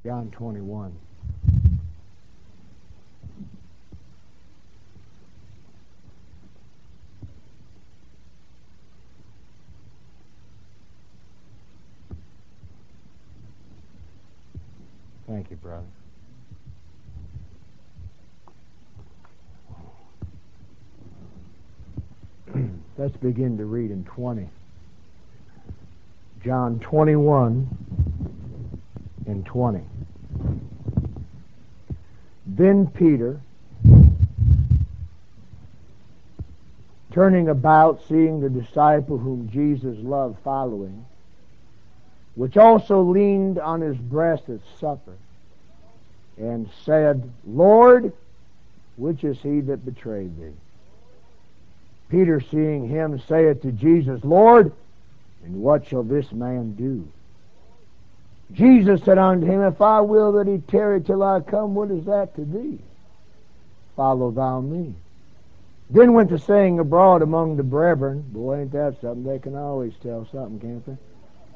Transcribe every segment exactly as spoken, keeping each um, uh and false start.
John twenty-one. Thank you, brother. Let's begin to read in twenty. John twenty-one and twenty. Then Peter, turning about, seeing the disciple whom Jesus loved following, which also leaned on his breast at supper, and said, Lord, which is he that betrayed thee? Peter, seeing him, saith to Jesus, Lord, and what shall this man do? Jesus said unto him, If I will that he tarry till I come, what is that to thee? Follow thou me. Then went the saying abroad among the brethren. Boy, ain't that something? They can always tell something, can't they?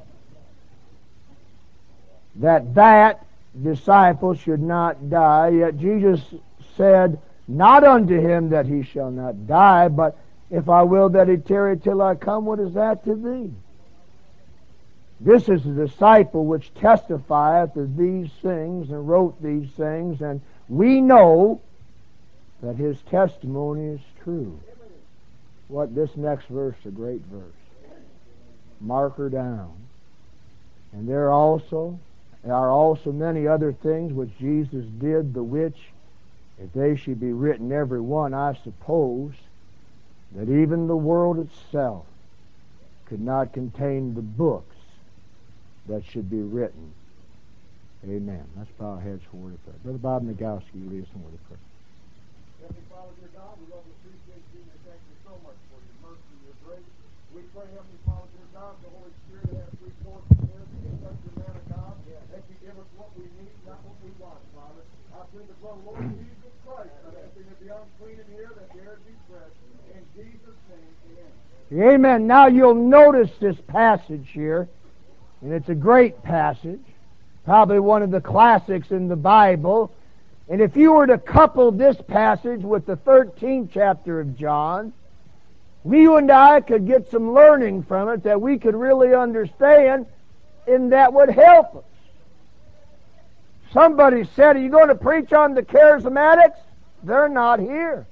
That that disciple should not die. Yet Jesus said not unto him that he shall not die, but if I will that he tarry till I come, what is that to thee? This is the disciple which testifieth of these things and wrote these things, and we know that his testimony is true. What, this next verse, a great verse. Mark her down. And there also there are also many other things which Jesus did, the which, if they should be written every one, I suppose that even the world itself could not contain the books that should be written. Amen. Let's bow our heads for word of prayer. Brother Bob Nagowski, you lead us in word of prayer. Heavenly Father, dear God, we love and appreciate you and thank you so much for your mercy and your grace. We pray, Heavenly Father, dear God, the Holy Spirit has free course in here, that you touch your man of God, that you give us what we need, not what we want, Father. I plead the blood of Lord Jesus Christ, that anything that be unclean in here, that the air be fresh. In Jesus' name, amen. Amen. Now you'll notice this passage here, and it's a great passage, probably one of the classics in the Bible. And if you were to couple this passage with the thirteenth chapter of John, you and I could get some learning from it that we could really understand, and that would help us. Somebody said, are you going to preach on the charismatics? They're not here.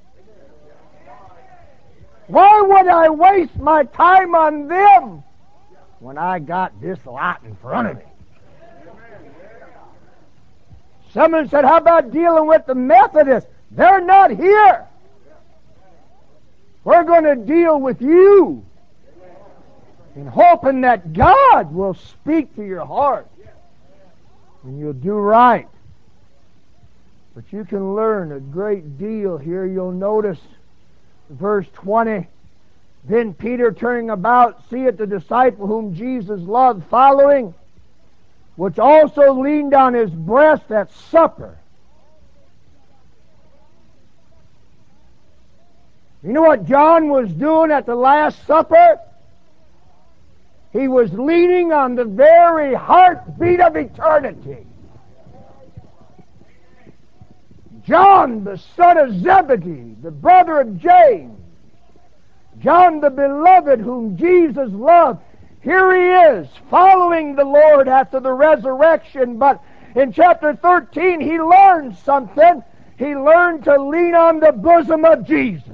Why would I waste my time on them when I got this lot in front of me? Someone said, how about dealing with the Methodists? They're not here. We're going to deal with you, and hoping that God will speak to your heart and you'll do right. But you can learn a great deal here. You'll notice verse twenty. Then Peter, turning about, seeth the disciple whom Jesus loved following, which also leaned on his breast at supper. You know what John was doing at the Last Supper? He was leaning on the very heartbeat of eternity. John, the son of Zebedee, the brother of James, John the beloved whom Jesus loved, here he is, following the Lord after the resurrection. But in chapter thirteen, he learned something. He learned to lean on the bosom of Jesus.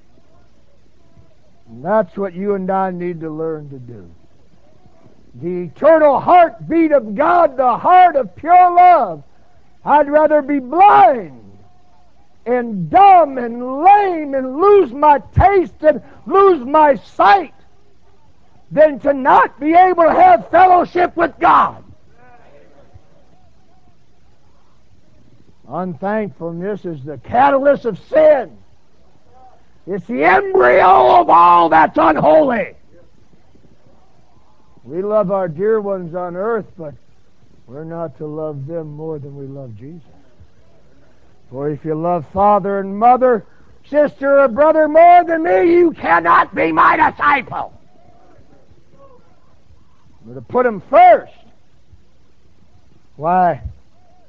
And that's what you and I need to learn to do. The eternal heartbeat of God, the heart of pure love. I'd rather be blind and dumb and lame and lose my taste and lose my sight than to not be able to have fellowship with God. Unthankfulness is the catalyst of sin. It's the embryo of all that's unholy. We love our dear ones on earth, but we're not to love them more than we love Jesus. For if you love father and mother, sister or brother more than me, you cannot be my disciple. We're to put them first. Why?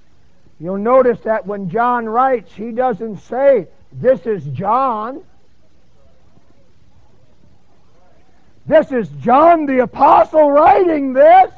You'll notice that when John writes, he doesn't say, "This is John." This is John the Apostle writing this.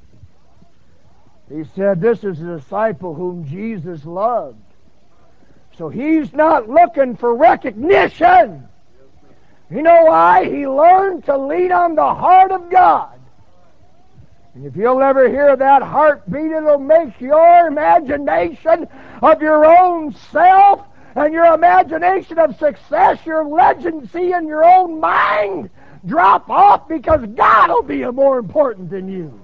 He said, "This is a disciple whom Jesus loved." So he's not looking for recognition. You know why? He learned to lean on the heart of God. And if you'll ever hear that heartbeat, it'll make your imagination of your own self and your imagination of success, your legacy in your own mind drop off, because God will be more important than you.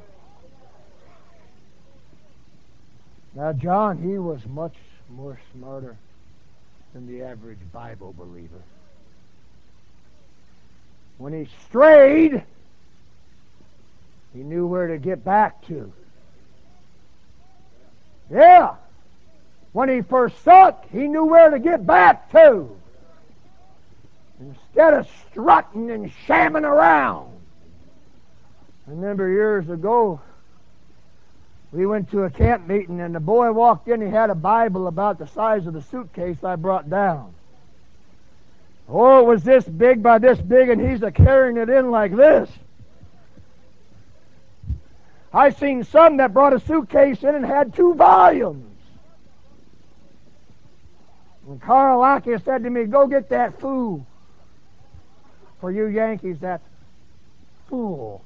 Now, John, he was much more smarter than the average Bible believer. When he strayed, he knew where to get back to. Yeah. When he forsook, he knew where to get back to. Instead of strutting and shamming around. I remember years ago, we went to a camp meeting, and the boy walked in. He had a Bible about the size of the suitcase I brought down. Oh, it was this big by this big, and he's a carrying it in like this. I seen some that brought a suitcase in and had two volumes. And Carl Lackey said to me, "Go get that fool. For you Yankees, that's fool."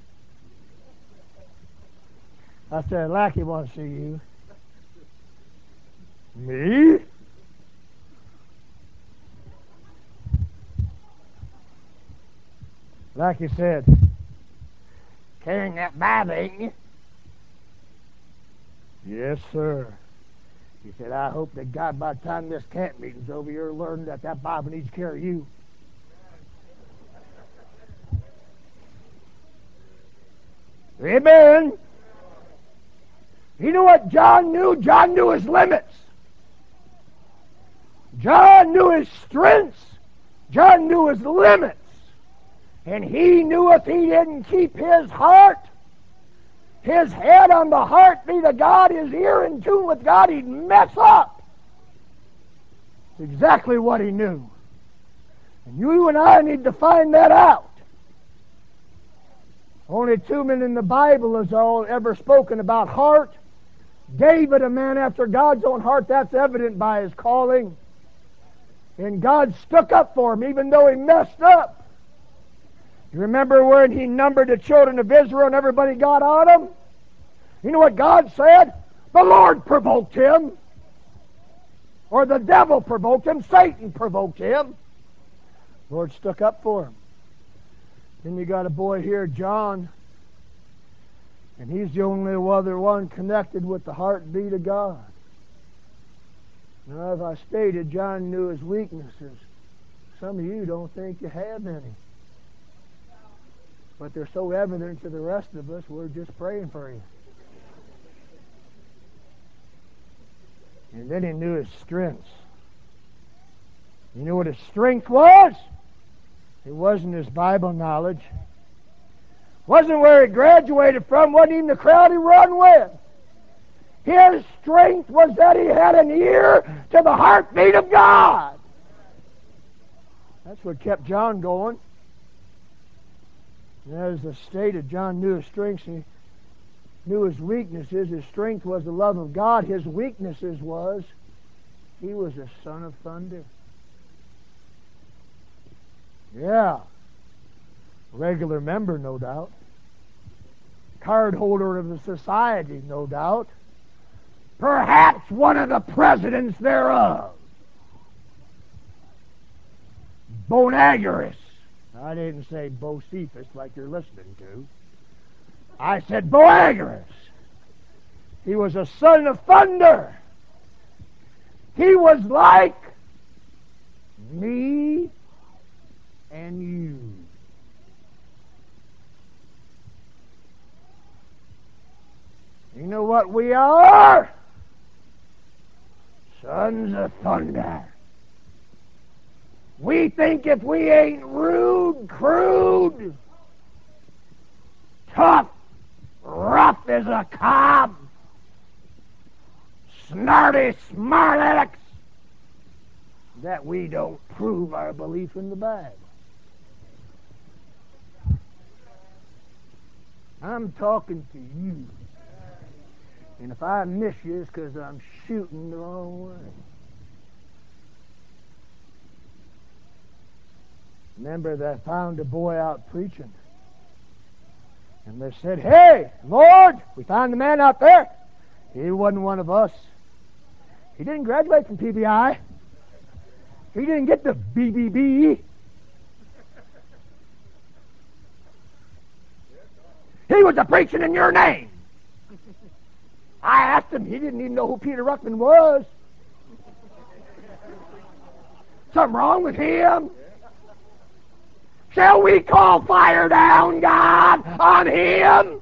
I said, "Lackey wants to see you." Me? Lackey said, "Carrying that Bible, ain't you?" "Yes, sir." He said, "I hope that God, by the time this camp meeting's over, you'll learn that that Bible needs to carry you." Amen. You know what John knew? John knew his limits. John knew his strengths. John knew his limits. And he knew if he didn't keep his heart, his head on the heartbeat of God, his ear in tune with God, he'd mess up. It's exactly what he knew. And you and I need to find that out. Only two men in the Bible has all ever spoken about heart. David, a man after God's own heart, that's evident by his calling. And God stuck up for him even though he messed up. You remember when he numbered the children of Israel and everybody got on him? You know what God said? The Lord provoked him. Or the devil provoked him. Satan provoked him. The Lord stuck up for him. Then you got a boy here, John, and he's the only other one connected with the heartbeat of God. Now, as I stated, John knew his weaknesses. Some of you don't think you have any. But they're so evident to the rest of us, we're just praying for you. And then he knew his strengths. You know what his strength was? It wasn't his Bible knowledge. Wasn't where he graduated from. Wasn't even the crowd he run with. His strength was that he had an ear to the heartbeat of God. That's what kept John going. And as I stated, John knew his strengths. He knew his weaknesses. His strength was the love of God. His weaknesses was he was a son of thunder. Yeah. Regular member, no doubt. Card holder of the society, no doubt. Perhaps one of the presidents thereof. Bonagarus. I didn't say Bocephus like you're listening to. I said Boanerges. He was a son of thunder. He was like me and you. You know what we are? Sons of thunder. We think if we ain't rude, crude, tough, rough as a cob, snarty smart alecks that we don't prove our belief in the Bible. I'm talking to you. And if I miss you, it's because I'm shooting the wrong way. Remember that I found a boy out preaching. And they said, "Hey, Lord, we found a man out there. He wasn't one of us. He didn't graduate from P B I. He didn't get the B B B. He was a preaching in your name." I asked him, he didn't even know who Peter Ruckman was. Something wrong with him? Shall we call fire down, God, on him?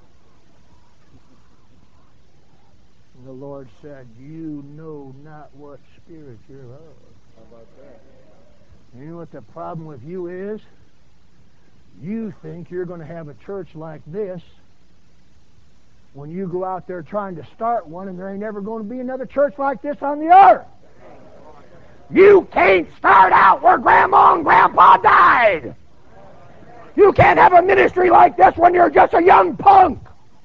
And the Lord said, "You know not what spirit you're of." How about that? You know what the problem with you is? You think you're going to have a church like this when you go out there trying to start one, and there ain't ever going to be another church like this on the earth. You can't start out where Grandma and Grandpa died. You can't have a ministry like this when you're just a young punk.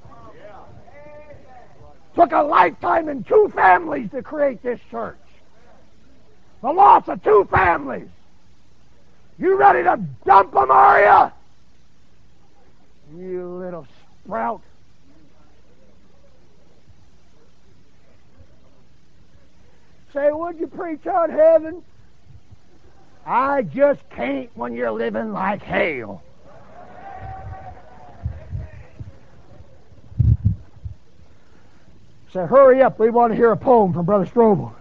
Took a lifetime and two families to create this church. The loss of two families. You ready to dump them, are you? You little sprout. Say, would you preach on heaven? I just can't when you're living like hell. Say, hurry up, we want to hear a poem from Brother Strobel.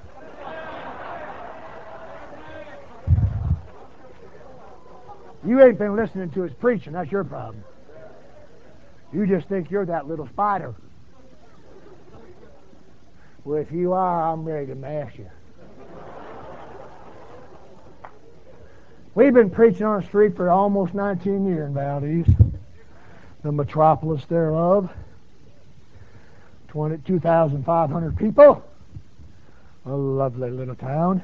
You ain't been listening to his preaching, that's your problem. You just think you're that little spider. Well, if you are, I'm ready to mash you. We've been preaching on the street for almost nineteen years in Valdez, the metropolis thereof. two thousand five hundred people. A lovely little town.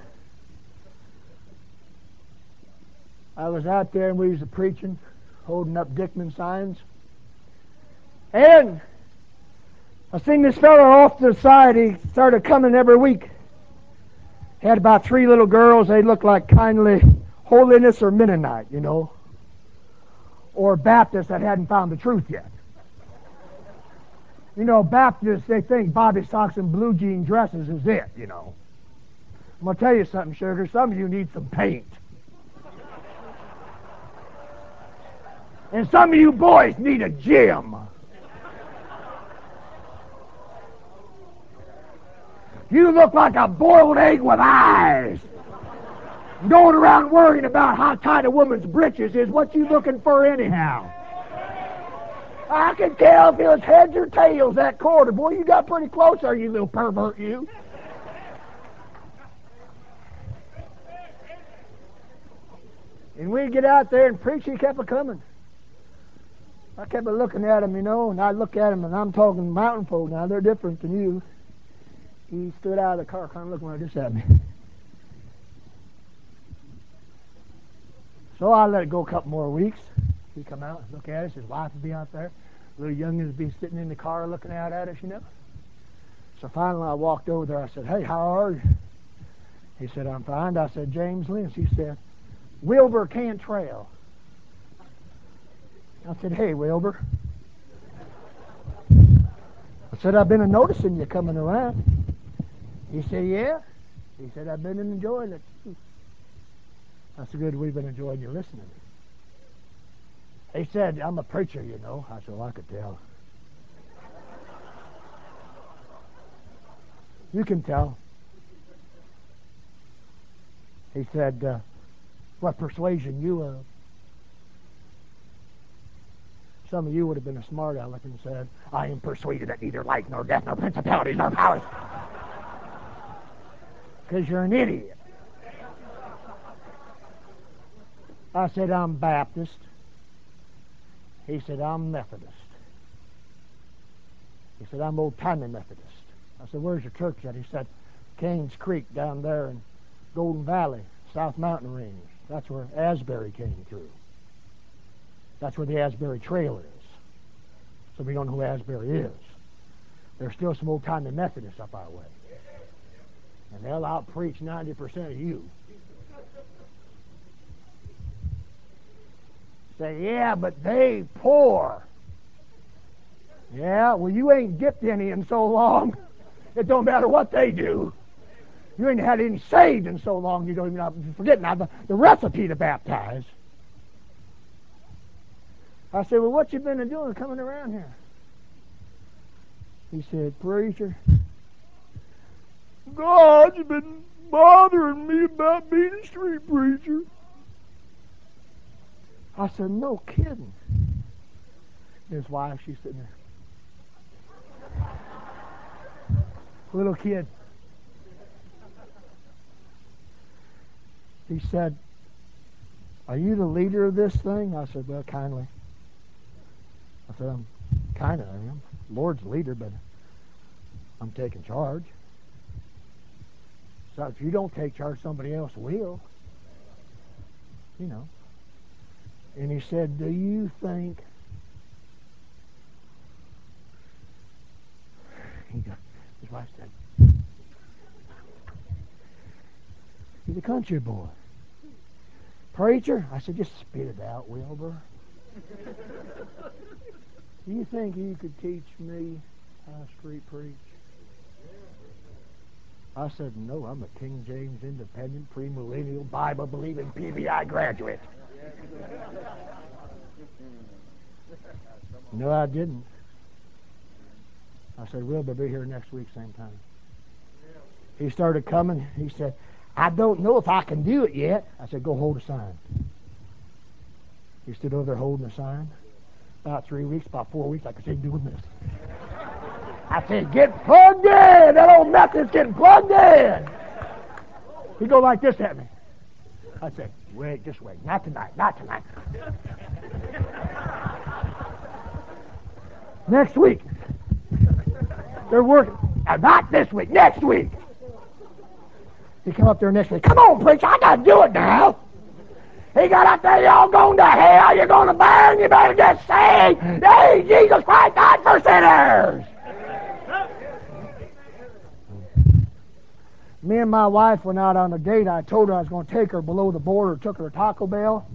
I was out there and we was preaching, holding up Dickman signs. And I seen this fellow off to the side. He started coming every week. He had about three little girls. They looked like kindly holiness or Mennonite, you know, or Baptists that hadn't found the truth yet. You know, Baptists, they think bobby socks and blue jean dresses is it, you know. I'm going to tell you something, sugar. Some of you need some paint. And some of you boys need a gym. You look like a boiled egg with eyes. Going around worrying about how tight a woman's britches is. What you looking for anyhow? I can tell if it was heads or tails that quarter. Boy, you got pretty close there, you little pervert, you. And we'd get out there and preach, he kept a-coming. I kept looking at him, you know, and I look at him, and I'm talking mountain folk now. They're different than you. He stood out of the car kind of looking like this at me. So I let it go a couple more weeks. He'd come out and look at us. His wife would be out there. Little youngins would be sitting in the car looking out at us, you know. So finally I walked over there. I said, "Hey, how are you?" He said, "I'm fine." I said, "James Lynch." He said, "Wilbur Cantrell." I said, "Hey, Wilbur." I said, "I've been noticing you coming around." He said, "Yeah." He said, "I've been enjoying it too." I said, "Good, we've been enjoying you listening." He said, "I'm a preacher, you know." I said, "Well, I could tell." "You can tell." He said, uh, "What persuasion you of?" Some of you would have been a smart aleck and said, "I am persuaded that neither life nor death nor principalities nor powers." Because you're an idiot. I said, "I'm Baptist." He said, "I'm Methodist." He said, "I'm old-timey Methodist." I said, where's your church at? He said, Canes Creek down there in Golden Valley, South Mountain Range. That's where Asbury came through. That's where the Asbury Trail is. So we don't know who Asbury is. There's still some old-timey Methodists up our way. And they'll out-preach ninety percent of you. Say, yeah, but they poor. Yeah, well, you ain't dipped any in so long. It don't matter what they do. You ain't had any saved in so long, you don't even know. Forget now the, the recipe to baptize. I said, well, what you been doing coming around here? He said, preacher, God's been bothering me about being a street preacher. I said, no kidding. His wife, she's sitting there. Little kid. He said, are you the leader of this thing? I said, well, kindly. I said, I'm kind of, I am. Lord's the leader, but I'm taking charge. So if you don't take charge, somebody else will. You know. And he said, do you think... He got, his wife said, he's a country boy. Preacher? I said, just spit it out, Wilbur. Do you think you could teach me how to street preach? I said, no, I'm a King James Independent, premillennial, Bible-believing P B I graduate. No, I didn't. I said, Wilbur, be here next week, same time. He started coming. He said, I don't know if I can do it yet. I said, go hold a sign. He stood over there holding a sign. About three weeks, about four weeks, I could see him doing this. I said, get plugged in. That old Method's getting plugged in. He'd go like this at me. I said, wait, just wait. Not tonight, not tonight. Next week. They're working. Uh, not this week, next week. He come up there next week. Come on, preacher, I got to do it now. He got up there, y'all going to hell, you're going to burn, you better get saved. Hey, Jesus Christ died for sinners. Me and my wife went out on a date. I told her I was going to take her below the border, took her to Taco Bell.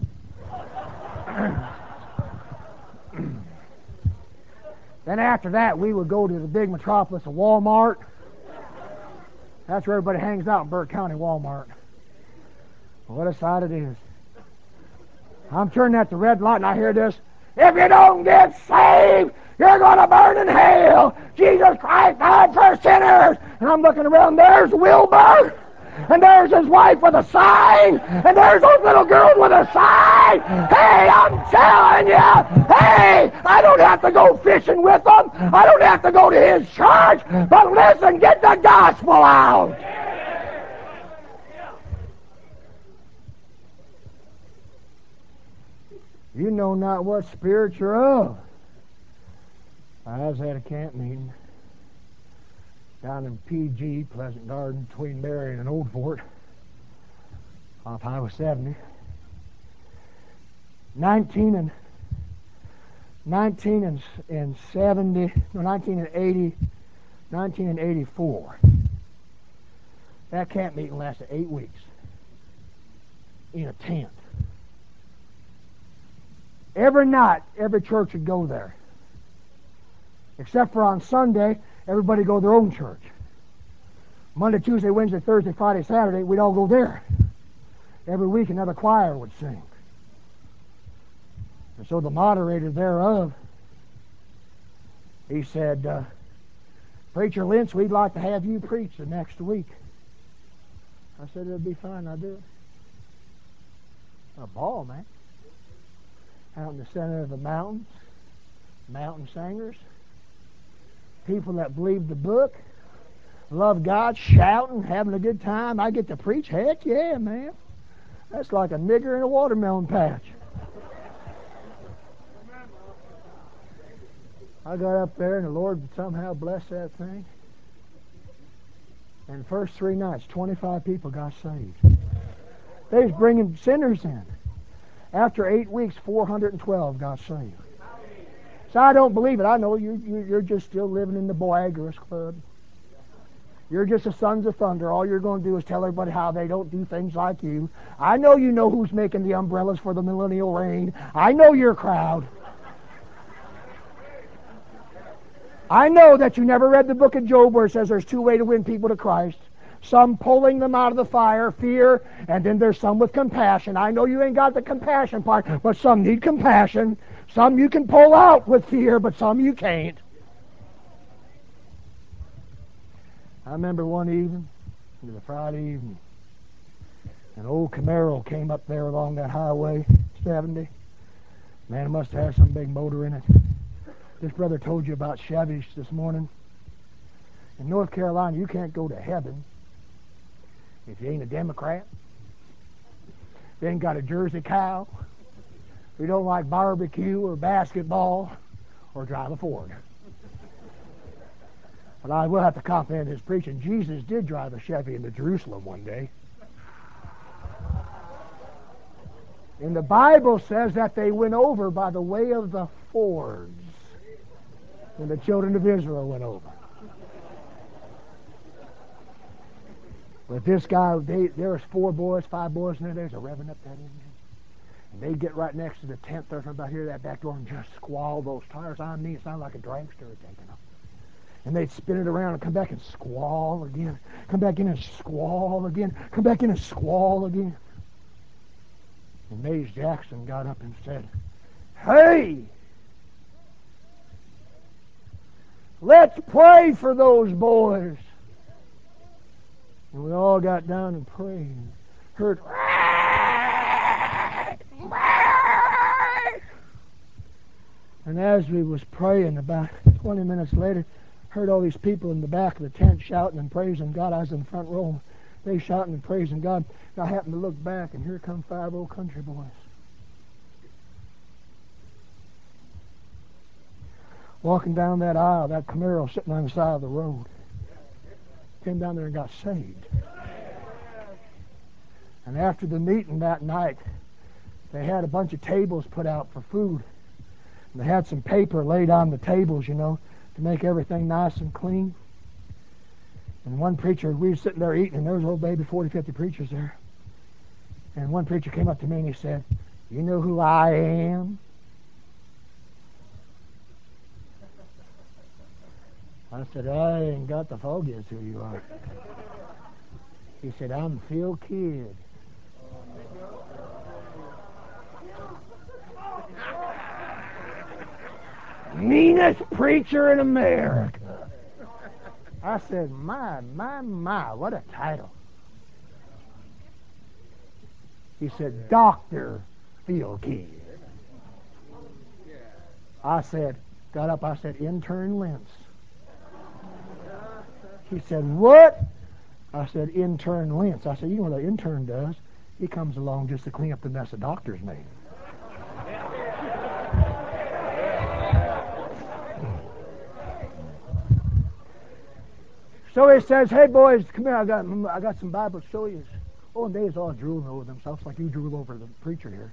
Then after that, we would go to the big metropolis of Walmart. That's where everybody hangs out in Burke County, Walmart. What a sight it is. I'm turning at the red light and I hear this. If you don't get saved, you're going to burn in hell. Jesus Christ died for sinners. And I'm looking around. There's Wilbur. And there's his wife with a sign. And there's those little girls with a sign. Hey, I'm telling you. Hey, I don't have to go fishing with them. I don't have to go to his church. But listen, get the gospel out. You know not what spirit you're of. I was at a camp meeting down in P G, Pleasant Garden, between Marion and Old Fort, off Highway seventy. Nineteen and nineteen and and seventy, no, nineteen and eighty, nineteen and eighty-four. That camp meeting lasted eight weeks in a tent. Every night, every church would go there. Except for on Sunday, everybody go to their own church. Monday, Tuesday, Wednesday, Thursday, Friday, Saturday, we'd all go there. Every week another choir would sing. And so the moderator thereof, he said, uh, Preacher Lentz, we'd like to have you preach the next week. I said, it'll be fine, I'll do it. A ball, man. Out in the center of the mountains, mountain singers, people that believe the book, love God, shouting, having a good time. I get to preach. Heck yeah, man. That's like a nigger in a watermelon patch. I got up there and the Lord somehow blessed that thing. And the first three nights, twenty-five people got saved. They was bringing sinners in. After eight weeks, four hundred twelve got saved. So I don't believe it. I know you, you, you're just still living in the Boagerous Club. You're just the Sons of Thunder. All you're going to do is tell everybody how they don't do things like you. I know you know who's making the umbrellas for the millennial reign. I know your crowd. I know that you never read the book of Job where it says there's two ways to win people to Christ. Some pulling them out of the fire, fear, and then there's some with compassion. I know you ain't got the compassion part, but some need compassion. Some you can pull out with fear, but some you can't. I remember one evening, it was a Friday evening, an old Camaro came up there along that highway, seventy. Man, it must have had some big motor in it. This brother told you about Chevys this morning. In North Carolina, you can't go to heaven if you ain't a Democrat, if you ain't got a Jersey cow, if you don't like barbecue or basketball, or drive a Ford. But I will have to compliment his preaching. Jesus did drive a Chevy into Jerusalem one day. And the Bible says that they went over by the way of the fords when the children of Israel went over. But this guy, they, there was four boys, five boys in there. There's a revving up that engine. And they get right next to the tent there from about here, that back door, and just squall those tires. I mean, it sounded like a dragster had taken them. And they'd spin it around and come back and squall again. Come back in and squall again. Come back in and squall again. And Mays Jackson got up and said, "Hey, let's pray for those boys." And we all got down and prayed. Heard, and as we was praying, about twenty minutes later, heard all these people in the back of the tent shouting and praising God. I was in the front row. They shouting and praising God. And I happened to look back, and here come five old country boys. Walking down that aisle, that Camaro sitting on the side of the road. Came down there and got saved. And after the meeting that night, they had a bunch of tables put out for food. And they had some paper laid on the tables, you know, to make everything nice and clean. And one preacher, we were sitting there eating, and there was old baby forty, fifty preachers there. And one preacher came up to me and he said, "You know who I am?" I said, "I ain't got the foggiest who you are." He said, "I'm Phil Kidd." Meanest preacher in America. I said, my, my, my, what a title. He said, "Doctor Phil Kidd." I said, got up, I said, "Intern Lentz." He said, "What?" I said, "Intern Lentz." I said, "You know what an intern does? He comes along just to clean up the mess a doctor's made." So he says, "Hey boys, come here, I got I got some Bible to show you." Oh, and they was all drooling over themselves like you drool over the preacher here.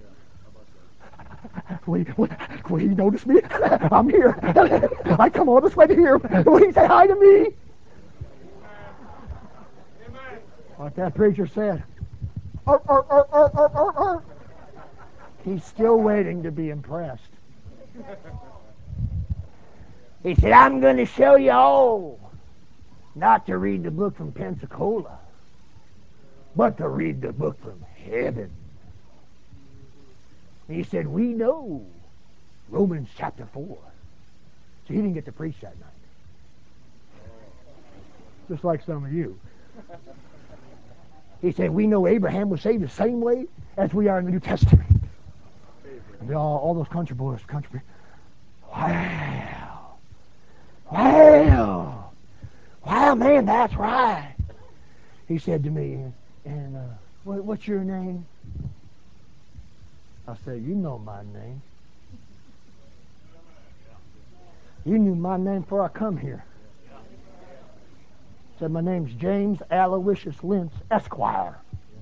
Will he, will, will he notice me? I'm here. I come all this way to hear him. Will he say hi to me? Amen. Like that preacher said, "Ar, ar, ar, ar, ar, ar, ar." He's still waiting to be impressed. He said, "I'm going to show you all not to read the book from Pensacola, but to read the book from heaven." He said, "We know Romans chapter four. So he didn't get to preach that night. Just like some of you. He said, "We know Abraham was saved the same way as we are in the New Testament." And they all, all those country boys, country, wow, wow, wow, man, that's right. He said to me, "And uh, what, what's your name?" I said, "You know my name. You knew my name before I come here." Said, my name's James Aloysius Lentz, Esquire.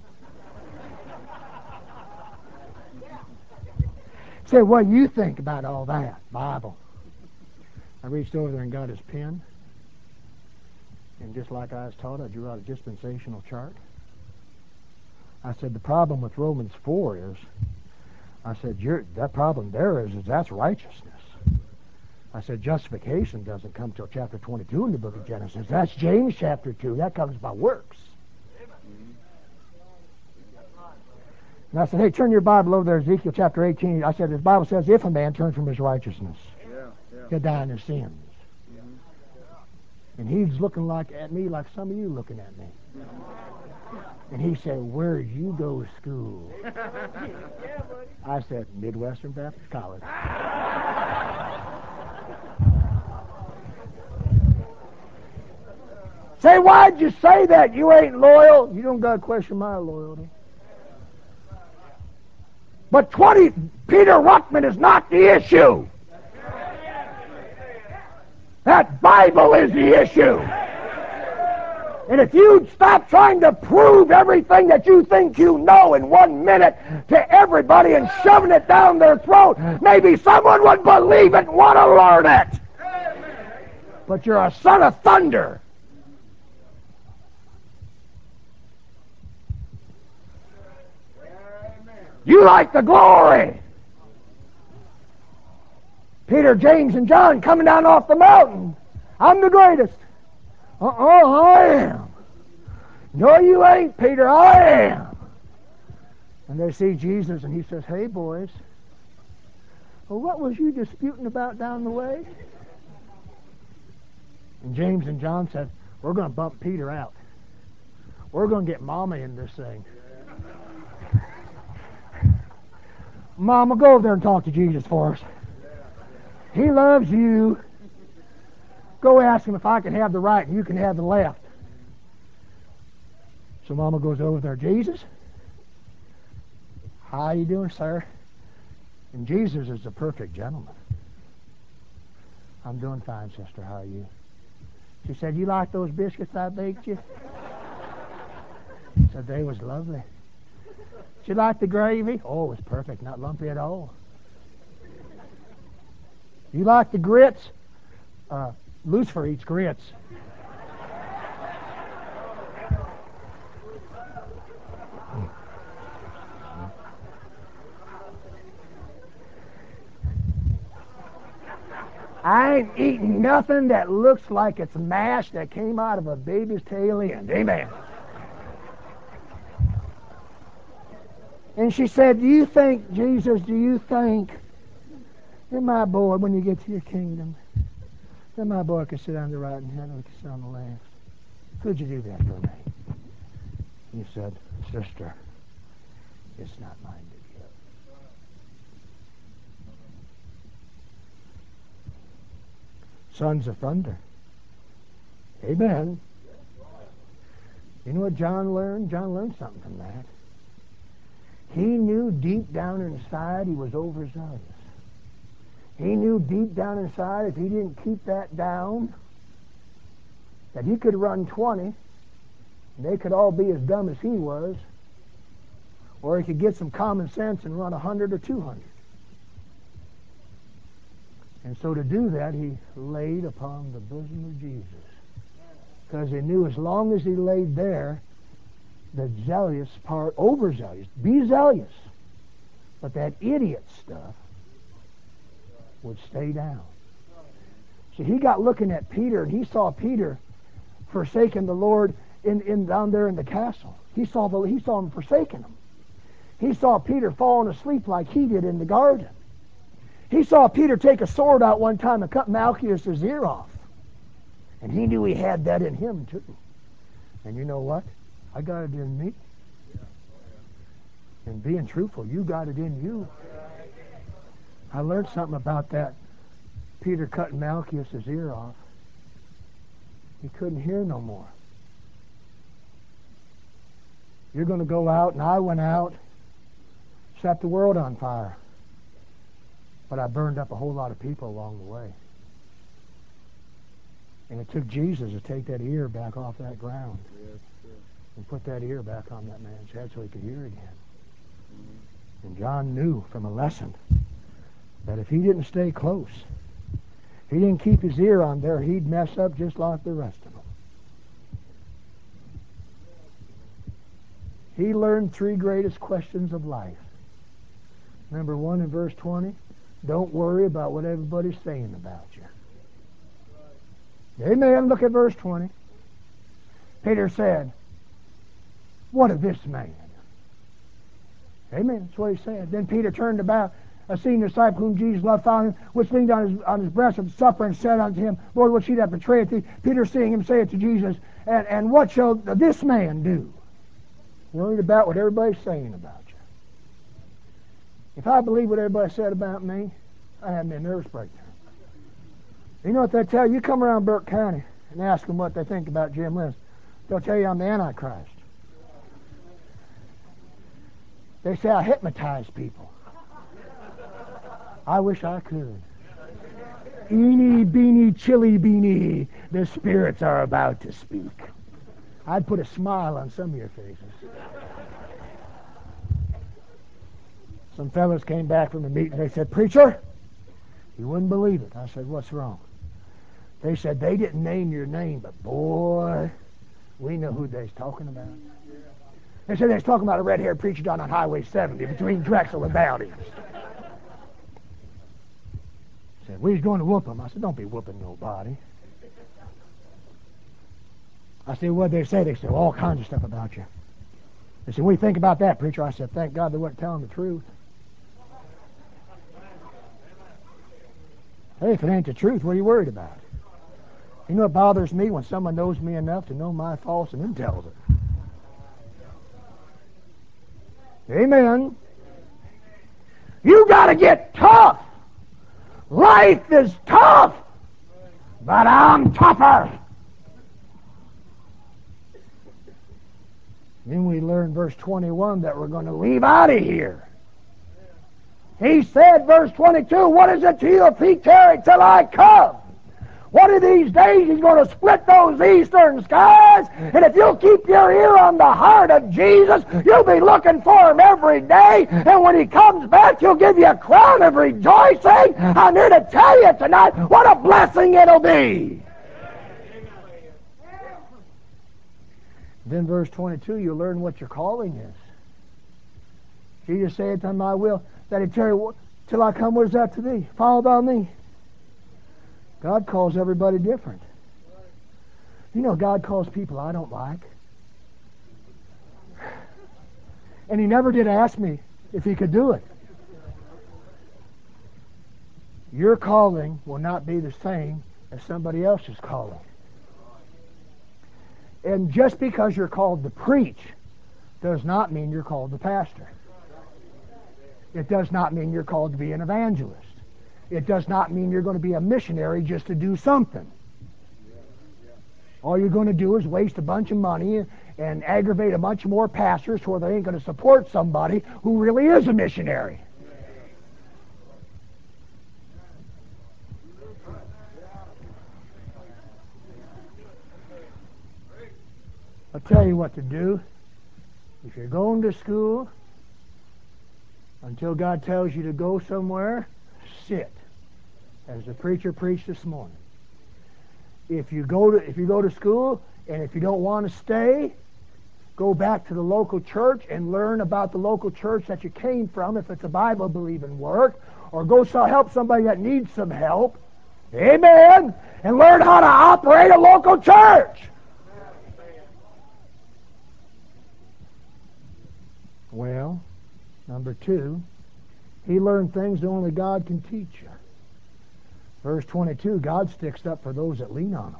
Said, what do you think about all that? Bible. I reached over there and got his pen. And just like I was taught, I drew out a dispensational chart. I said, the problem with Romans four is, I said, You're, that problem there is, is that's righteousness. I said, justification doesn't come till chapter twenty-two in the book of Genesis. That's James chapter two. That comes by works. And I said, hey, turn your Bible over there, Ezekiel chapter eighteen. I said, the Bible says, if a man turns from his righteousness, Yeah, yeah. he'll die in his sins. And he's looking like at me like some of you looking at me. And he said, where'd you go to school? I said, Midwestern Baptist College. Say, why'd you say that? You ain't loyal. You don't got to question my loyalty. But twenty, Peter Ruckman is not the issue. That Bible is the issue. And if you stop trying to prove everything that you think you know in one minute to everybody and shoving it down their throat, maybe someone would believe it and want to learn it. But you're a son of thunder. You like the glory. Peter, James, and John coming down off the mountain. I'm the greatest. Uh-uh, I am. No, you ain't, Peter. I am. And they see Jesus, and he says, hey, boys. Well, what was you disputing about down the way? And James and John said, we're going to bump Peter out. We're going to get Mama in this thing. Mama, go over there and talk to Jesus for us. He loves you. Go ask him if I can have the right and you can have the left. So Mama goes over there. Jesus, how you doing, sir? And Jesus is the perfect gentleman. I'm doing fine, sister. How are you? She said, you like those biscuits I baked you? He said, they was lovely. Did you like the gravy? Oh, it was perfect. Not lumpy at all. You like the grits? Uh, Lucifer eats grits. I ain't eating nothing that looks like it's mash that came out of a baby's tail end. Amen. And she said, do you think, Jesus, do you think that my boy, when you get to your kingdom, that my boy can sit on the right hand or can sit on the left? Could you do that for me? And he said, sister, it's not mine to give. Sons of thunder. Amen. You know what John learned? John learned something from that. He knew deep down inside he was overzealous. He knew deep down inside if he didn't keep that down, that he could run twenty, and they could all be as dumb as he was, or he could get some common sense and run a hundred or two hundred. And so to do that, he laid upon the bosom of Jesus. Because he knew as long as he laid there, the zealous part, overzealous, be zealous, but that idiot stuff would stay down. So he got looking at Peter, and he saw Peter forsaking the Lord in, in down there in the castle. He saw the, he saw him forsaking him. He saw Peter falling asleep like he did in the garden. He saw Peter take a sword out one time and cut Malchus's ear off. And he knew he had that in him too. And you know what? I got it in me. And being truthful, you got it in you. I learned something about that. Peter cutting Malchus's ear off. He couldn't hear no more. You're going to go out, and I went out, set the world on fire. But I burned up a whole lot of people along the way. And it took Jesus to take that ear back off that ground Yes, sir. and put that ear back on that man's head so he could hear again. And John knew from a lesson that if he didn't stay close, he didn't keep his ear on there, he'd mess up just like the rest of them. He learned three greatest questions of life. Number one in verse twenty, don't worry about what everybody's saying about you. Amen. Look at verse twenty. Peter said, what of this man? Amen. That's what he said. Then Peter turned about, a senior disciple whom Jesus loved, found him, which leaned on his, on his breast at supper, and said unto him, Lord, what she that betrayeth thee? Peter, seeing him, saith to Jesus, and, and what shall this man do? Worried about what everybody's saying about you. If I believe what everybody said about me, I have me a nervous breakdown. You know what they tell you? You come around Burke County and ask them what they think about Jim List. They'll tell you I'm the Antichrist. They say I hypnotize people. I wish I could. Eeny, beeny, chilly, beeny, the spirits are about to speak. I'd put a smile on some of your faces. Some fellows came back from the meeting. They said, Preacher, you wouldn't believe it. I said, what's wrong? They said, they didn't name your name, but boy, we know who they's talking about. They said they was talking about a red-haired preacher down on Highway seventy between Drexel and Valdez. Said, we was going to whoop him. I said, don't be whooping nobody. I said, what'd they say? They said, all kinds of stuff about you. They said, what do you think about that, preacher? I said, thank God they weren't telling the truth. Hey, if it ain't the truth, what are you worried about? You know what bothers me? When someone knows me enough to know my faults and then tells it. Amen. You got to get tough. Life is tough, but I'm tougher. Then we learn verse twenty-one that we're going to leave out of here. He said, verse twenty-two, what is it to you if he tarry till I come? One of these days he's going to split those eastern skies, and if you'll keep your ear on the heart of Jesus, you'll be looking for him every day, and when he comes back, he'll give you a crown of rejoicing. I'm here to tell you tonight what a blessing it'll be. Then verse twenty-two, you'll learn what your calling is. Jesus saith unto my will, that he tarry till I come. What is that to thee? Follow thou me. God calls everybody different. You know, God calls people I don't like. And he never did ask me if he could do it. Your calling will not be the same as somebody else's calling. And just because you're called to preach does not mean you're called to pastor. It does not mean you're called to be an evangelist. It does not mean you're going to be a missionary just to do something. All you're going to do is waste a bunch of money and aggravate a bunch more pastors to where they ain't going to support somebody who really is a missionary. I'll tell you what to do. If you're going to school, until God tells you to go somewhere, sit, as the preacher preached this morning. If you go to if you go to school and if you don't want to stay, go back to the local church and learn about the local church that you came from, if it's a Bible-believing work, or go so help somebody that needs some help. Amen. And learn how to operate a local church. Well, number two, he learned things that only God can teach you. Verse twenty-two, God sticks up for those that lean on him.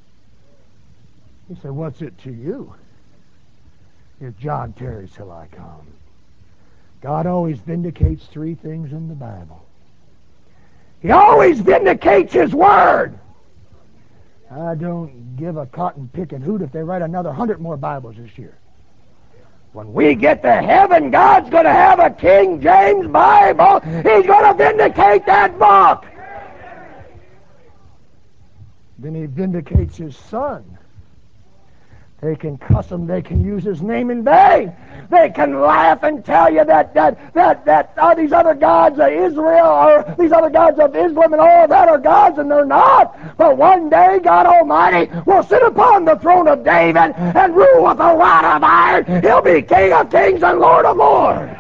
He said, what's it to you if John tarries till I come? God always vindicates three things in the Bible. He always vindicates his word. I don't give a cotton picking hoot if they write another hundred more Bibles this year. When we get to heaven, God's going to have a King James Bible. He's going to vindicate that book. Then he vindicates his Son. They can cuss him. They can use his name in vain. They can laugh and tell you that that that that oh, these other gods of Israel or these other gods of Islam and all of that are gods, and they're not. But one day God Almighty will sit upon the throne of David and rule with a rod of iron. He'll be King of kings and Lord of lords.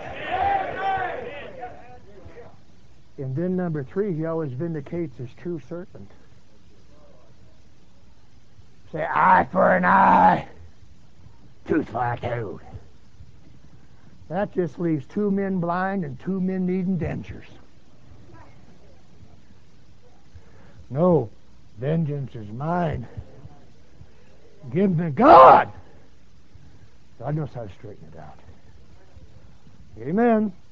And then number three, he always vindicates his true servant. Say, eye for an eye, tooth for a tooth. That just leaves two men blind and two men needing dentures. No, vengeance is mine. Give me God. God knows how to straighten it out. Amen.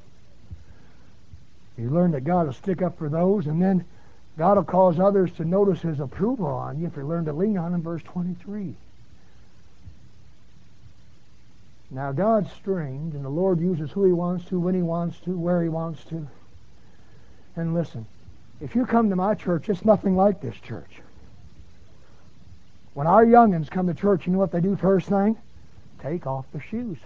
You learn that God will stick up for those, and then God will cause others to notice his approval on you if you learn to lean on him. Verse twenty-three. Now God's strange, and the Lord uses who he wants to, when he wants to, where he wants to. And listen, if you come to my church, it's nothing like this church. When our youngins come to church, you know what they do first thing? Take off their shoes.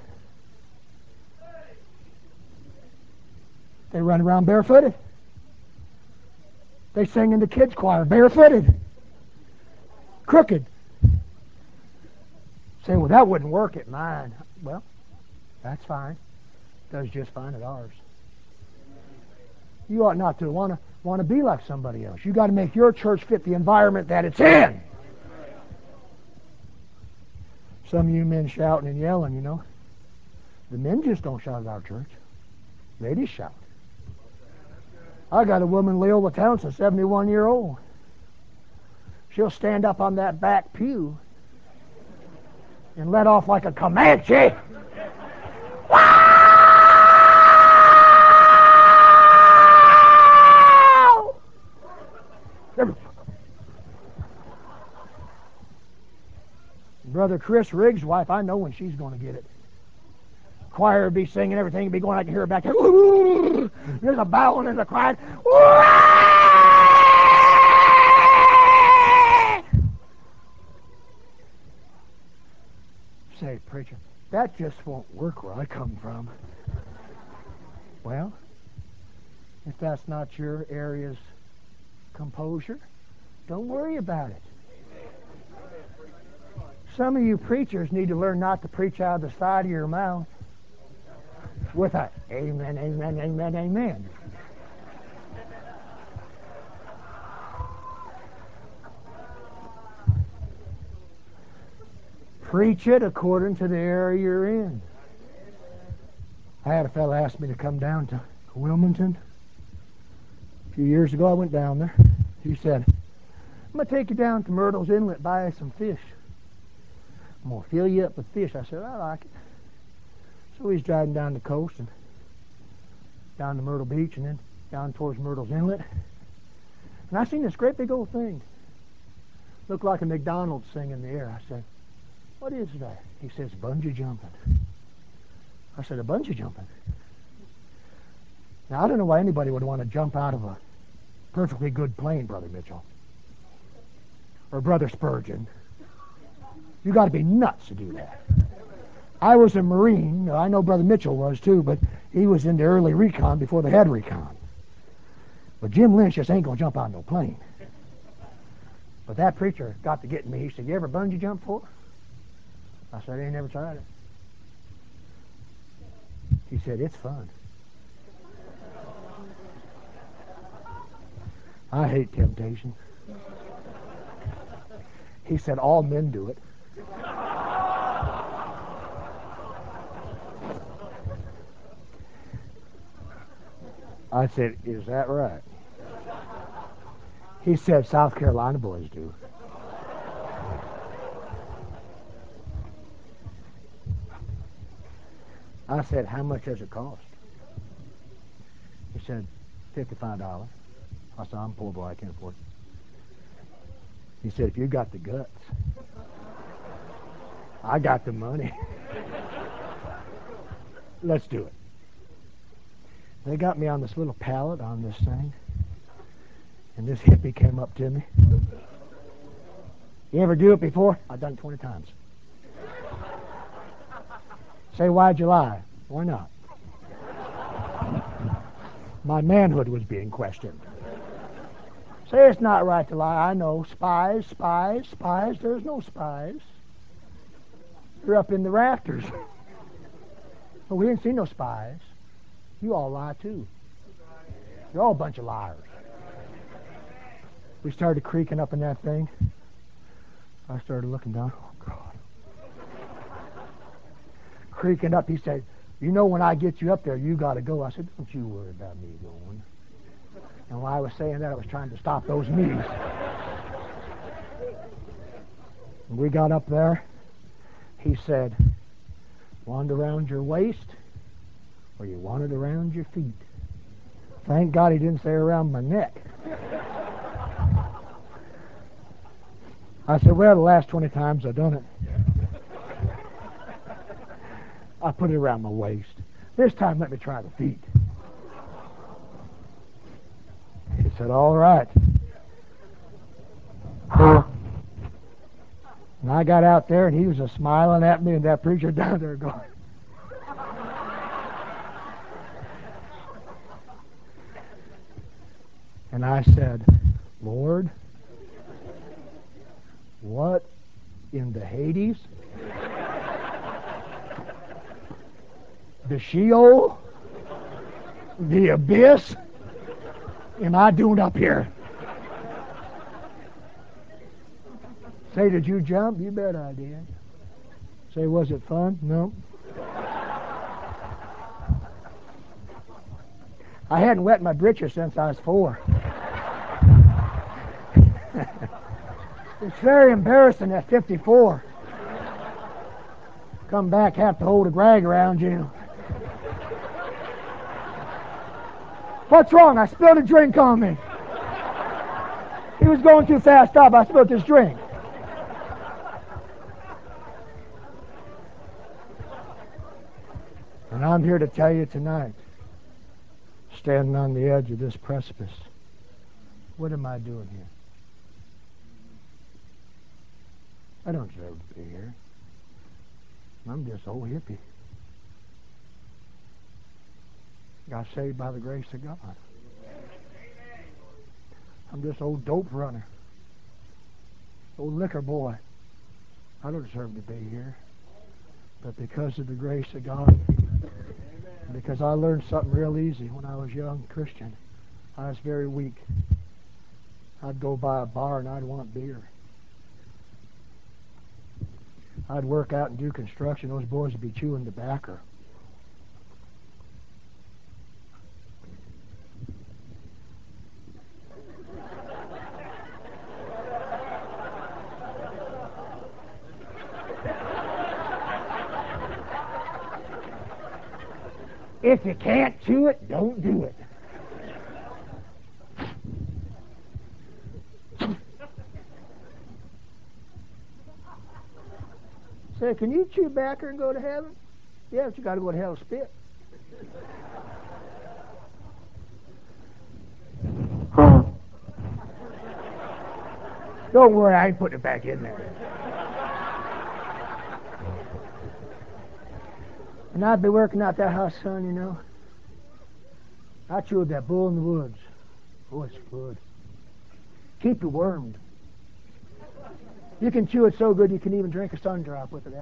They run around barefooted. They sing in the kids' choir, barefooted, crooked. Say, well, that wouldn't work at mine. Well, that's fine. Does just fine at ours. You ought not to want to want to be like somebody else. You got to make your church fit the environment that it's in. Some of you men shouting and yelling, you know. The men just don't shout at our church. Ladies shout. I got a woman, Leola Townsend, seventy-one year old. She'll stand up on that back pew and let off like a Comanche. Wow! Brother Chris Riggs' wife, I know when she's going to get it. Choir would be singing, everything would be going. I can hear her back there. There's a bowing and a crying. Say, preacher, that just won't work where I come from. Well, if that's not your area's composure, don't worry about it. Some of you preachers need to learn not to preach out of the side of your mouth with a amen, amen, amen, amen. Preach it according to the area you're in. I had a fellow ask me to come down to Wilmington. A few years ago, I went down there. He said, I'm going to take you down to Myrtle's Inlet, buy you some fish. I'm going to fill you up with fish. I said, I like it. So he's driving down the coast and down to Myrtle Beach and then down towards Myrtle's Inlet. And I seen this great big old thing. Looked like a McDonald's thing in the air. I said, what is that? He says, bungee jumping. I said, a bungee jumping? Now, I don't know why anybody would want to jump out of a perfectly good plane, Brother Mitchell. Or Brother Spurgeon. You got to be nuts to do that. I was a Marine. I know Brother Mitchell was too, but he was in the early recon before they had recon. But Jim Lynch just ain't going to jump out of no plane. But that preacher got to get me. He said, you ever bungee jump before? I said, I ain't never tried it. He said, it's fun. I hate temptation. He said, all men do it. I said, is that right? He said, South Carolina boys do. I said, how much does it cost? He said, fifty-five dollars. I said, I'm a poor boy, I can't afford it. He said, if you got the guts, I got the money. Let's do it. They got me on this little pallet on this thing, and this hippie came up to me. You ever do it before? I've done it twenty times. Say, why'd you lie? Why not? My manhood was being questioned. Say, it's not right to lie. I know. Spies, spies, spies. There's no spies. They're up in the rafters. Well, we didn't see no spies. You all lie too. You're all a bunch of liars. We started creaking up in that thing. I started looking down. Oh, God. Creaking up. He said, you know, when I get you up there, you got to go. I said, don't you worry about me going. And while I was saying that, I was trying to stop those knees. And we got up there. He said, want it around your waist or you want it around your feet? Thank God he didn't say around my neck. I said, well, the last twenty times I've done it, I put it around my waist. This time let me try the feet. He said, all right. And I got out there and he was a smiling at me and that preacher down there going. And I said, Lord, what in the Hades, the Sheol, the abyss am I doing up here? Say, did you jump? You bet I did. Say, was it fun? No. I hadn't wet my britches since I was four. It's very embarrassing at fifty-four. Come back, have to hold a rag around you. What's wrong? I spilled a drink on me. He was going too fast up. I spilled this drink. And I'm here to tell you tonight, standing on the edge of this precipice, what am I doing here? I don't deserve to be here. I'm just old hippie. Got saved by the grace of God. I'm just old dope runner. Old liquor boy. I don't deserve to be here. But because of the grace of God, because I learned something real easy when I was young Christian. I was very weak. I'd go by a bar and I'd want beer. I'd work out and do construction. Those boys would be chewing tobacco. If you can't chew it, don't do it. Say, can you chew tobacco and go to heaven? Yeah, but you got to go to hell spit. Don't worry, I ain't putting it back in there. And I'd be working out that hot sun, you know. I chewed that bull in the woods. Oh, it's good. Keep you wormed. You can chew it so good you can even drink a sun drop with it.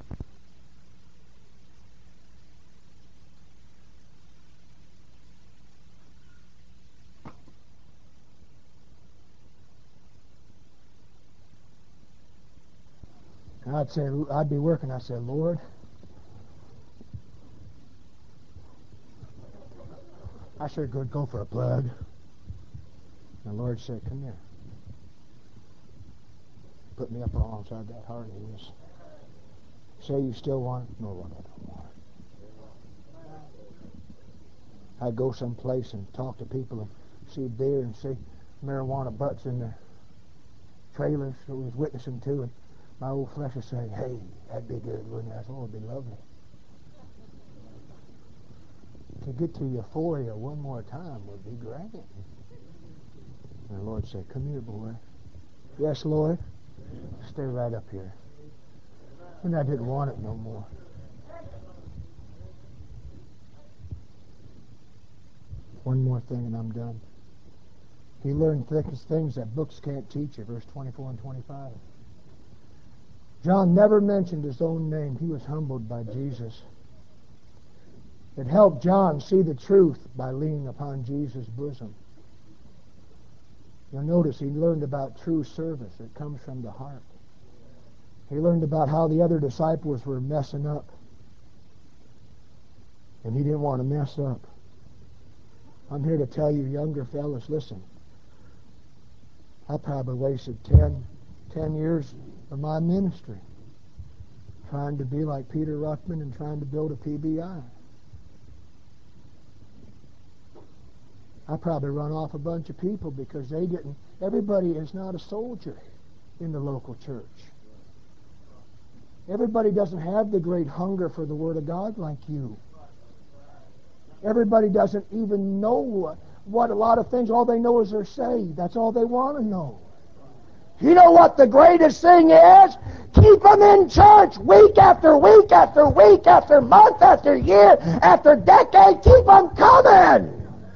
And I'd say, I'd be working. I said, Lord, I sure could go for a plug. And the Lord said, come here. Put me up alongside that harness. Say you still want it? No, Lord, I don't want it. I'd go someplace and talk to people and see beer and see marijuana butts in the trailers that we was witnessing to, and my old flesh would say, hey, that'd be good, wouldn't it? I thought it would be lovely. To get to euphoria one more time would be great. And the Lord said, come here, boy. Yes, Lord. Stay right up here. And I didn't want it no more. One more thing and I'm done. He learned things that books can't teach you, verse twenty-four and twenty-five. John never mentioned his own name. He was humbled by Jesus. It helped John see the truth by leaning upon Jesus' bosom. You'll notice he learned about true service. It comes from the heart. He learned about how the other disciples were messing up. And he didn't want to mess up. I'm here to tell you, younger fellas, listen. I probably wasted ten, ten years of my ministry trying to be like Peter Ruckman and trying to build a P B I. I probably run off a bunch of people because they didn't. Everybody is not a soldier in the local church. Everybody doesn't have the great hunger for the Word of God like you. Everybody doesn't even know what, what a lot of things, all they know is they're saved. That's all they want to know. You know what the greatest thing is? Keep them in church week after week after week after month after year after decade. Keep them coming.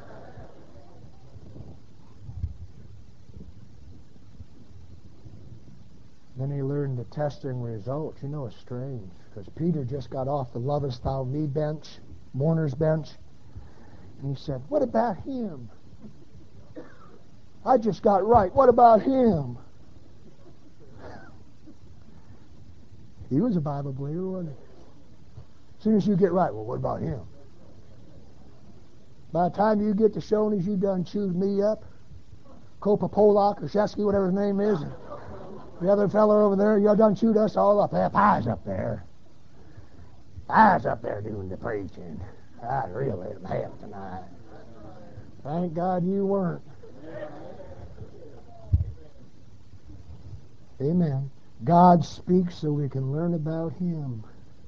Then he learned the testing results. You know, it's strange because Peter just got off the lovest thou me bench, mourner's bench. And he said, what about him? I just got right. What about him? He was a Bible believer, wasn't he? As soon as you get right, well, what about him? By the time you get to Shoney's, you done chewed me up. Copa Polak or Shesky, whatever his name is. The other fella over there, you done chewed us all up. Hey, Pi's up there. Pi's up there doing the preaching. I'd really let him have tonight. Thank God you weren't. Amen. God speaks so we can learn about Him.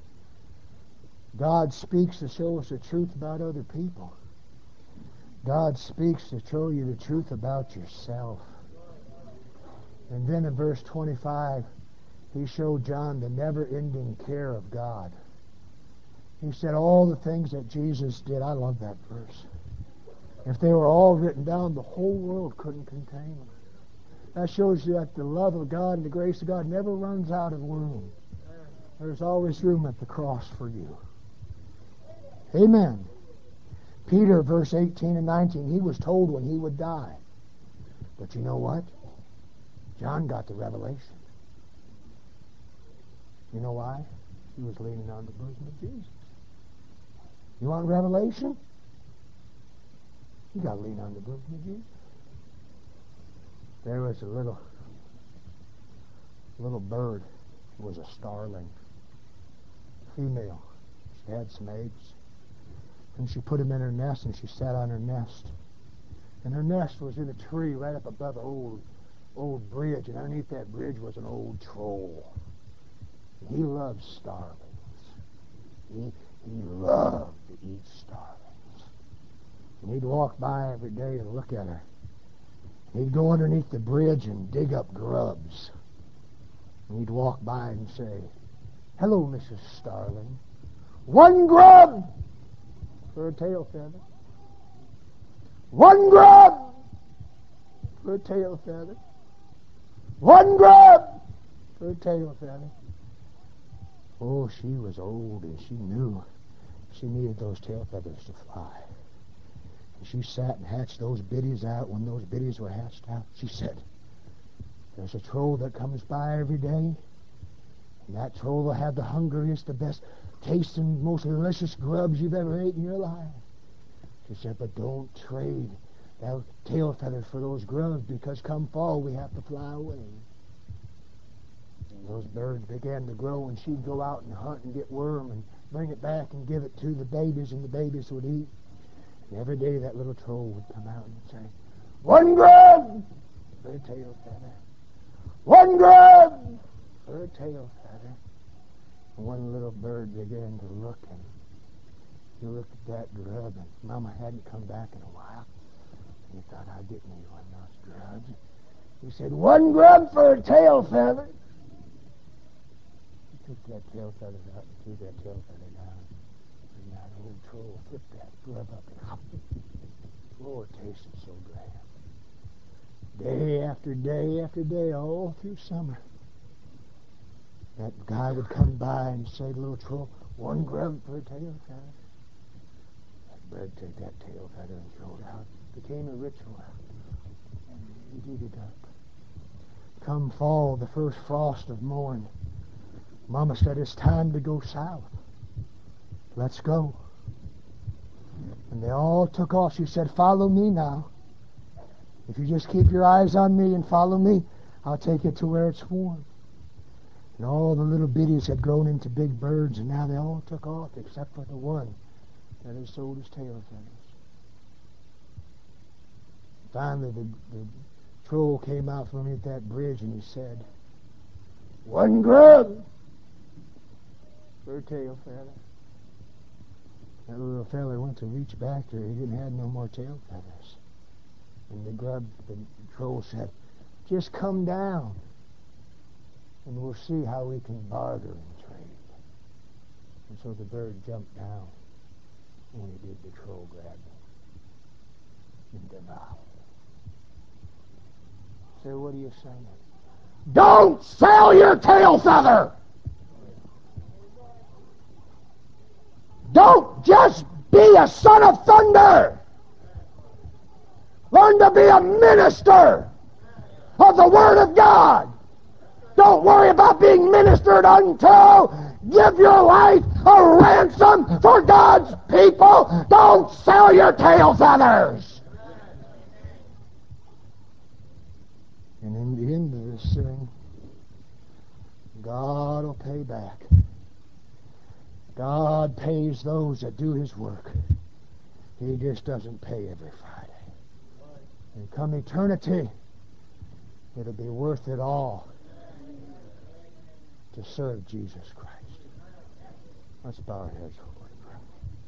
God speaks to show us the truth about other people. God speaks to show you the truth about yourself. And then in verse twenty-five, he showed John the never-ending care of God. He said all the things that Jesus did. I love that verse. If they were all written down, the whole world couldn't contain them. That shows you that the love of God and the grace of God never runs out of room. There's always room at the cross for you. Amen. Peter, verse eighteen and nineteen, he was told when he would die. But you know what? John got the revelation. You know why? He was leaning on the bosom of Jesus. You want revelation? You got to lean on the bosom of Jesus. There was a little, little bird. It was a starling, female. She had some eggs, and she put them in her nest, and she sat on her nest. And her nest was in a tree right up above an old, old bridge, and underneath that bridge was an old troll. And he loved starlings. He he loved to eat starlings. And he'd walk by every day and look at her. He'd go underneath the bridge and dig up grubs. And he'd walk by and say, hello, Missus Starling. One grub for a tail feather. One grub for a tail feather. One grub for a tail feather. Oh, she was old and she knew she needed those tail feathers to fly. And she sat and hatched those biddies out. When those biddies were hatched out, she said, there's a troll that comes by every day, and that troll will have the hungriest, the best tasting, most delicious grubs you've ever ate in your life. She said, but don't trade that tail feathers for those grubs, because come fall we have to fly away. And those birds began to grow, and she'd go out and hunt and get worm and bring it back and give it to the babies, and the babies would eat. And every day that little troll would come out and say, one grub for a tail feather. One grub for a tail feather. And one little bird began to look, and he looked at that grub, and Mama hadn't come back in a while. And he thought, I'll get me one of those grubs. He said, one grub for a tail feather. He took that tail feather out and threw that tail feather down. And that old troll flipped that grub up and hopped it. Oh, it tasted so good. Day after day after day, all through summer, that guy would come by and say to the little troll, one grub for a tail feather. That bird would take that tail feather and throw it out. It became a ritual. He did it up. Come fall, the first frost of morn, Mama said, it's time to go south. Let's go. And they all took off. She said, follow me now. If you just keep your eyes on me and follow me, I'll take you to where it's warm. And all the little biddies had grown into big birds, and now they all took off except for the one that had sold his tail feathers. Finally, the, the troll came out from underneath that bridge, and he said, one grub for a tail feather. That little fella went to reach back there. He didn't have no more tail feathers. And the grub, the troll said, just come down, and we'll see how we can barter and trade. And so the bird jumped down. When he did, the troll grabbed him and devoured. So what are you saying? Don't sell your tail feather! Don't just be a son of thunder! Learn to be a minister of the Word of God. Don't worry about being ministered unto. Give your life a ransom for God's people. Don't sell your tail feathers. And in the end of this thing, God will pay back. God pays those that do His work. He just doesn't pay every Friday. And come eternity, it'll be worth it all to serve Jesus Christ. Let's bow our heads for a prayer.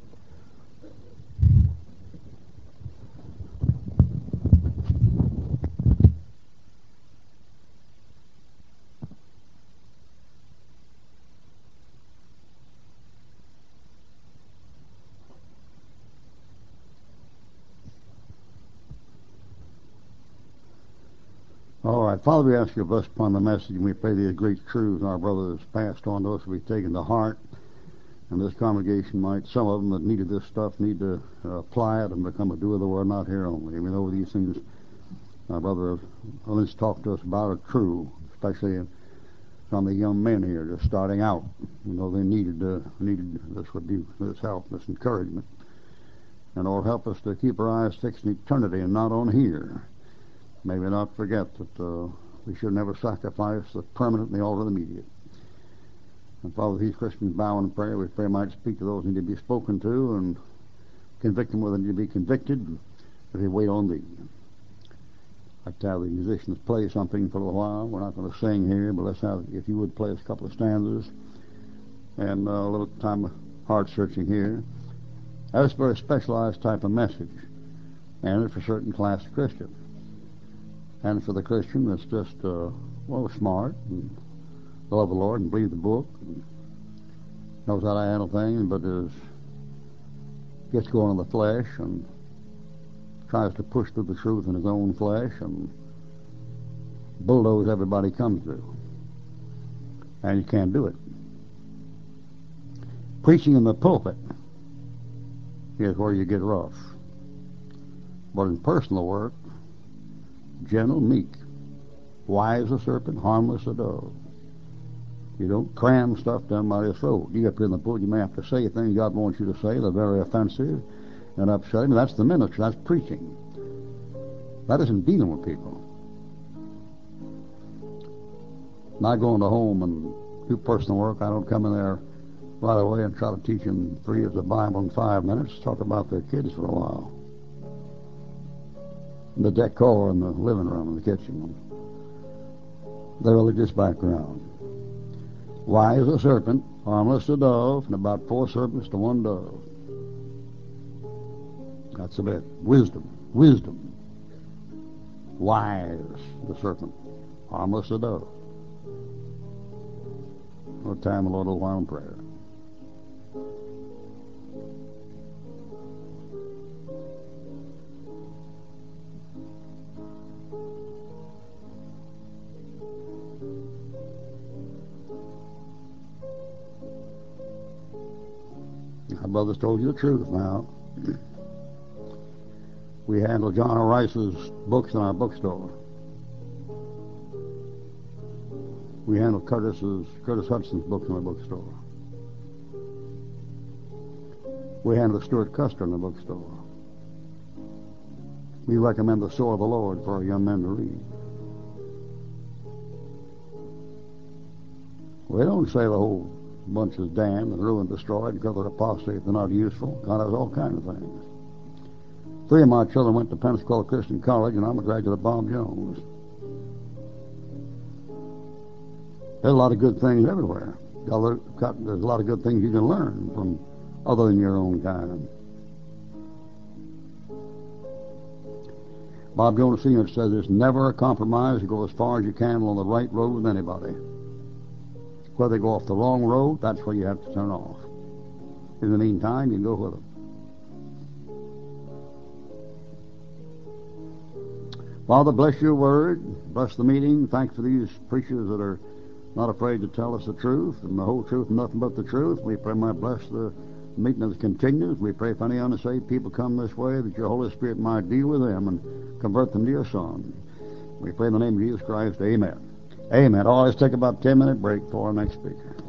All right. Father, we ask you to bless upon the message, and we pray these great truths our brother has passed on to us will be taken to heart. And this congregation might, some of them that needed this stuff, need to uh, apply it and become a doer of the word, not here only. We know these things our brother Lynch talked to us about are true, especially from the young men here just starting out. You know, they needed uh, needed this rebuke, this help, this encouragement. And Lord, help us to keep our eyes fixed in eternity and not on here. May we not forget that uh, we should never sacrifice the permanent and the altar of the immediate. And Father, these Christians bow in prayer. We pray might speak to those who need to be spoken to and convict them where they need to be convicted as we wait on Thee. I'd like to have the musicians play something for a while. We're not going to sing here, but let's have, if you would, play us a couple of stanzas and uh, a little time of heart searching here. That's a very specialized type of message, and it's for a certain class of Christian. And for the Christian that's just, uh, well, smart and love the Lord and believe the book and knows how to handle things, but is gets going in the flesh and tries to push through the truth in his own flesh and bulldoze everybody comes through. And you can't do it. Preaching in the pulpit is where you get rough. But in personal work, gentle, meek, wise as a serpent, harmless as a dove. You don't cram stuff down somebody's throat. You get up here in the pulpit, you may have to say things God wants you to say that are very offensive and upsetting. That's the ministry. That's preaching. That isn't dealing with people. Not going to home and do personal work. I don't come in there right away and try to teach them three years of Bible in five minutes. Talk about their kids for a while. The decor in the living room and the kitchen. Their religious background. Wise as a serpent, harmless as a dove, and about four serpents to one dove. That's a bit. Wisdom. Wisdom. Wise, the serpent. Harmless, the dove. We'll time the Lord a little while in prayer. Our brothers told you the truth now. We handle John R. Rice's books in our bookstore. We handle Curtis's, Curtis Hudson's books in our bookstore. We handle Stuart Custer in the bookstore. We recommend the Sword of the Lord for our young men to read. We don't say the whole bunch is damned and ruined, destroyed because they're apostate, they're not useful. God has all kinds of things. Three of my children went to Pensacola Christian College, and I'm a graduate of Bob Jones. There's a lot of good things everywhere. There's a lot of good things you can learn from other than your own kind. Bob Jones Senior says it's never a compromise to go as far as you can on the right road with anybody. Whether they go off the wrong road, that's where you have to turn off. In the meantime, you can go with them. Father, bless your word. Bless the meeting. Thanks for these preachers that are not afraid to tell us the truth and the whole truth and nothing but the truth. We pray might bless the meeting as it continues. We pray if any unsaved people come this way, that your Holy Spirit might deal with them and convert them to your Son. We pray in the name of Jesus Christ. Amen. Amen. Always take about a ten minute break for our next speaker.